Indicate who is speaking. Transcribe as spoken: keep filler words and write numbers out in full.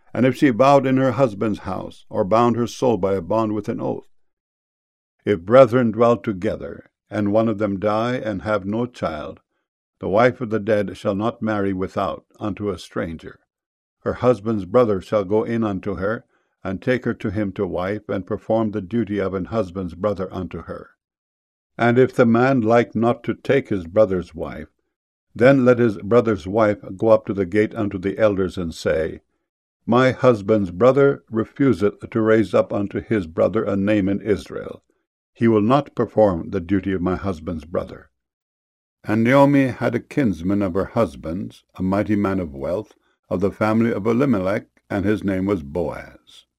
Speaker 1: and if she vowed in her husband's house, or bound her soul by a bond with an oath. If brethren dwell together, and one of them die and have no child, the wife of the dead shall not marry without unto a stranger. Her husband's brother shall go in unto her, and take her to him to wife, and perform the duty of an husband's brother unto her. And if the man like not to take his brother's wife, then let his brother's wife go up to the gate unto the elders, and say, My husband's brother refuseth to raise up unto his brother a name in Israel. He will not perform the duty of my husband's brother. And Naomi had a kinsman of her husband's, a mighty man of wealth, of the family of Elimelech, and his name was Boaz.